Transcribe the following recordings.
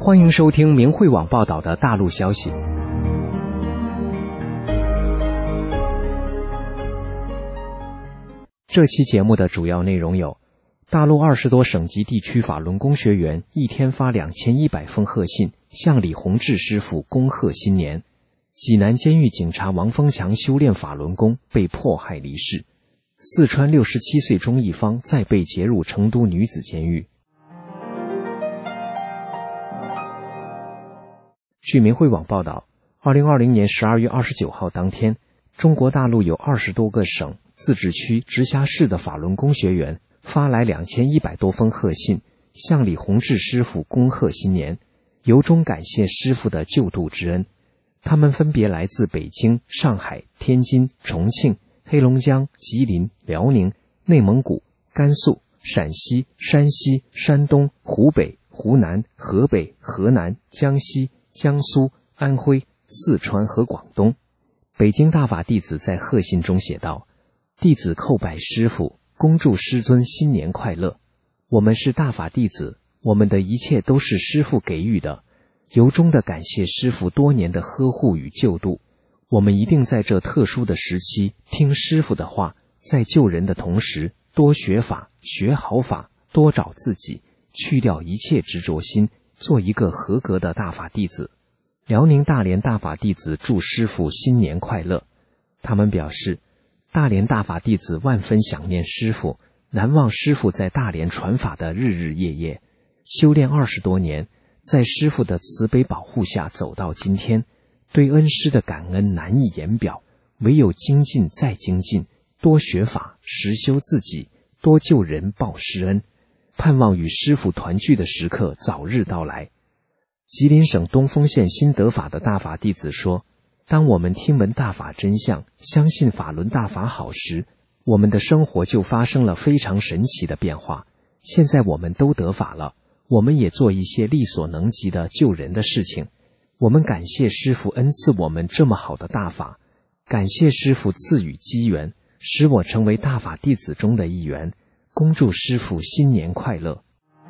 欢迎收听明慧网报道的大陆消息。这期节目的主要内容有：大陆20多省级地区法轮功学员一天发2100封贺信，向李洪志师傅恭贺新年；济南监狱警察王峰强修炼法轮功被迫害离世；四川67岁钟义芳再被劫入成都女子监狱。据明慧网报道，2020年12月29号当天，中国大陆有20多个省、自治区、直辖市的法轮功学员发来2100多封贺信，向李洪志师傅恭贺新年，由衷感谢师傅的救度之恩。他们分别来自北京、上海、天津、重庆、黑龙江、吉林、辽宁、内蒙古、甘肃、陕西、山西、山东、湖北、湖南、河北、河南、江西、江苏、安徽、四川和广东。北京大法弟子在贺信中写道：弟子叩拜师父，恭祝师尊新年快乐。我们是大法弟子，我们的一切都是师父给予的，由衷的感谢师父多年的呵护与救度。我们一定在这特殊的时期听师父的话，在救人的同时多学法，学好法，多找自己，去掉一切执着心，做一个合格的大法弟子。辽宁大连大法弟子祝师父新年快乐。他们表示，大连大法弟子万分想念师父，难忘师父在大连传法的日日夜夜，修炼20多年，在师父的慈悲保护下走到今天，对恩师的感恩难以言表，唯有精进再精进，多学法，实修自己，多救人报师恩，盼望与师父团聚的时刻早日到来。吉林省东丰县新得法的大法弟子说，当我们听闻大法真相，相信法轮大法好时，我们的生活就发生了非常神奇的变化。现在我们都得法了，我们也做一些力所能及的救人的事情。我们感谢师父恩赐我们这么好的大法，感谢师父赐予机缘，使我成为大法弟子中的一员，恭祝师父新年快乐。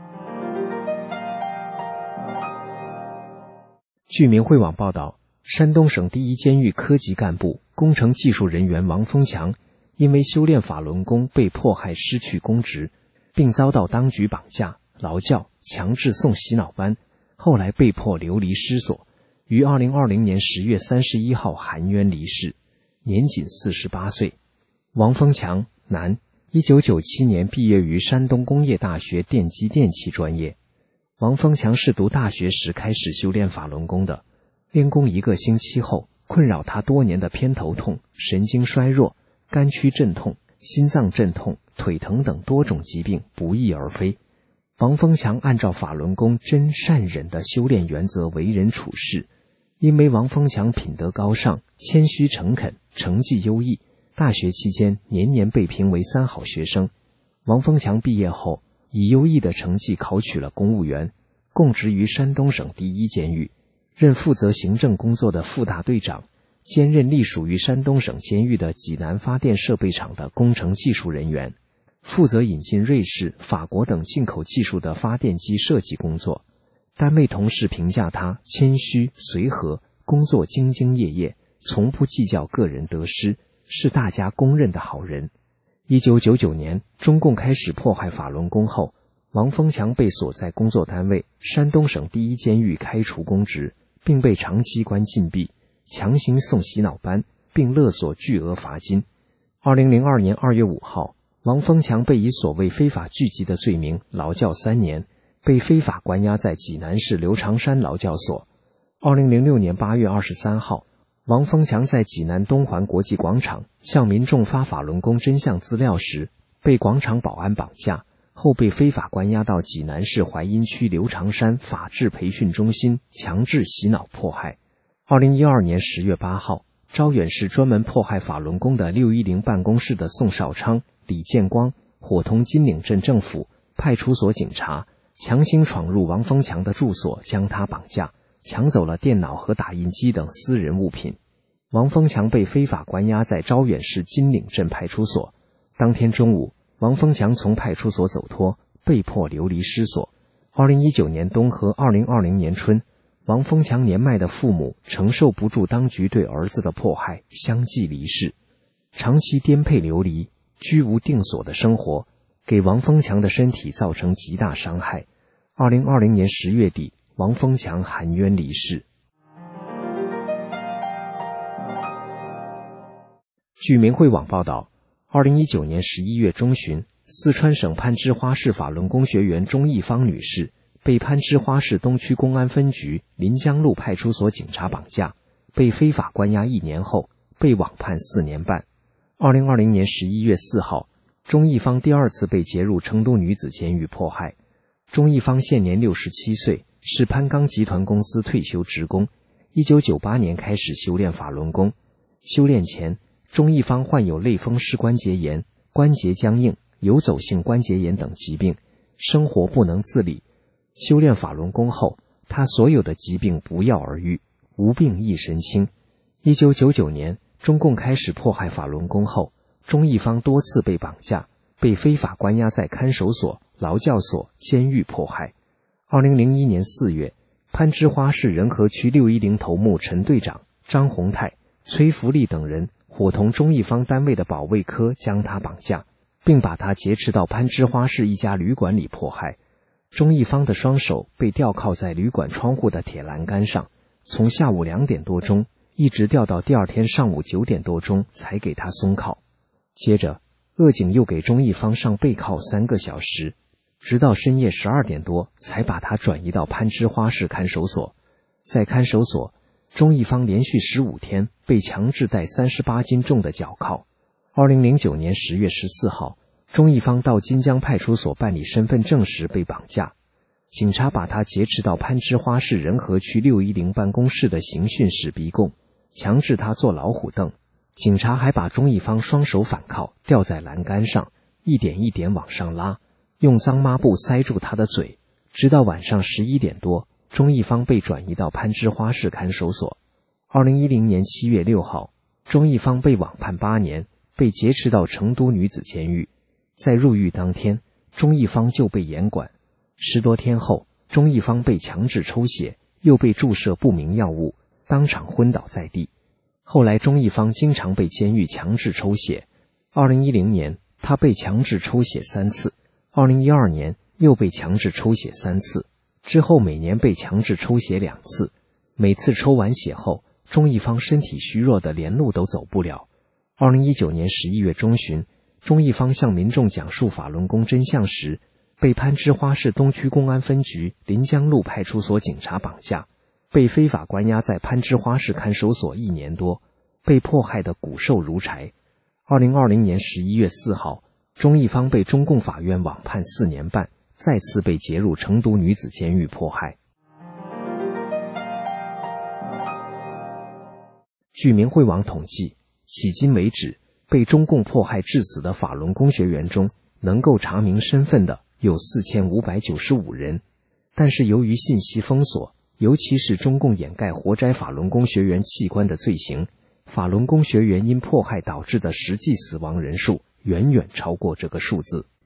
据明慧网报道，山东省第一监狱科级干部、工程技术人员王峰强因为修炼法轮功被迫害失去公职，并遭到当局绑架、劳教、强制送洗脑班，后来被迫流离失所，于2020年10月31号含冤离世，年仅48岁。王峰强，男，1997年毕业于山东工业大学电机电气专业。王峰强是读大学时开始修炼法轮功的，练功1个星期后，困扰他多年的偏头痛、神经衰弱、肝区阵痛、心脏阵痛、腿疼等多种疾病不翼而飞。王峰强按照法轮功真善忍的修炼原则为人处事，因为王峰强品德高尚、谦虚诚恳、成绩优异，大学期间年年被评为3好学生。王峰强毕业后以优异的成绩考取了公务员，供职于山东省第一监狱，任负责行政工作的副大队长，兼任隶属于山东省监狱的济南发电设备厂的工程技术人员，负责引进瑞士、法国等进口技术的发电机设计工作。单位同事评价他谦虚随和，工作兢兢业业，从不计较个人得失，是大家公认的好人。1999年，中共开始迫害法轮功后，王峰强被所在工作单位山东省第一监狱开除公职，并被长期关禁闭，强行送洗脑班，并勒索巨额罚金。2002年2月5号，王峰强被以所谓非法聚集的罪名劳教3年，被非法关押在济南市刘长山劳教所。2006年8月23号，王峰强在济南东环国际广场向民众发法轮功真相资料时，被广场保安绑架，后被非法关押到济南市淮阴区刘长山法治培训中心强制洗脑迫害。2012年10月8号，招远市专门迫害法轮功的610办公室的宋少昌、李建光伙同金岭镇政府、派出所警察，强行闯入王峰强的住所，将他绑架，抢走了电脑和打印机等私人物品。王峰强被非法关押在招远市金岭镇派出所。 当天中午，王峰强从派出所走脱，被迫流离失所。 2019年冬和2020年春，王峰强年迈的父母承受不住当局对儿子的迫害，相继离世。长期颠沛流离、居无定所的生活，给王峰强的身体造成极大伤害。2020年10月底，王峰强含冤离世。据明慧网报道，2019年11月中旬，四川省攀枝花市法轮功学员钟义芳女士被攀枝花市东区公安分局临江路派出所警察绑架，被非法关押1年后，被网判4年半。2020年11月4号，钟义芳第二次被劫入成都女子监狱迫害。钟义芳现年67岁，是攀钢集团公司退休职工。1998年开始修炼法轮功，修炼前，钟义芳患有类风湿关节炎、关节僵硬、游走性关节炎等疾病，生活不能自理。修炼法轮功后，他所有的疾病不药而愈，无病一身轻。1999年，中共开始迫害法轮功后，钟义芳多次被绑架，被非法关押在看守所、劳教所、监狱迫害。2001年4月，攀枝花市仁和区610头目陈队长、张洪泰、崔福利等人伙同钟义芳单位的保卫科将他绑架，并把他劫持到攀枝花市一家旅馆里迫害。钟义芳的双手被吊铐在旅馆窗户的铁栏杆上，从下午2点多钟一直吊到第二天上午9点多钟才给他松铐。接着，恶警又给钟义芳上背铐3个小时，直到深夜12点多才把他转移到攀枝花市看守所。在看守所，钟义芳连续15天被强制戴38斤重的脚铐。2009年10月14号，钟义芳到金江派出所办理身份证时被绑架，警察把他劫持到攀枝花市仁和区610办公室的刑讯室逼供，强制他坐老虎凳。警察还把钟义芳双手反铐吊在栏杆上，一点一点往上拉，用脏抹布塞住他的嘴，直到晚上11点多，钟义芳被转移到攀枝花市看守所。2010年7月6号，钟义芳被网判8年，被劫持到成都女子监狱。在入狱当天，钟义芳就被严管。10多天后，钟义芳被强制抽血，又被注射不明药物，当场昏倒在地。后来钟义芳经常被监狱强制抽血。2010年，他被强制抽血3次，2012年又被强制抽血3次，之后每年被强制抽血2次。每次抽完血后，钟义芳身体虚弱的连路都走不了。2019年11月中旬，钟义芳向民众讲述法轮功真相时，被攀枝花市东区公安分局临江路派出所警察绑架，被非法关押在攀枝花市看守所1年多，被迫害得骨瘦如柴。2020年11月4号，钟义芳被中共法院网判4年半，再次被劫入成都女子监狱迫害。据明慧网统计，迄今为止，被中共迫害致死的法轮功学员中，能够查明身份的有4595人，但是由于信息封锁，尤其是中共掩盖活摘法轮功学员器官的罪行，法轮功学员因迫害导致的实际死亡人数远远超过这个数字。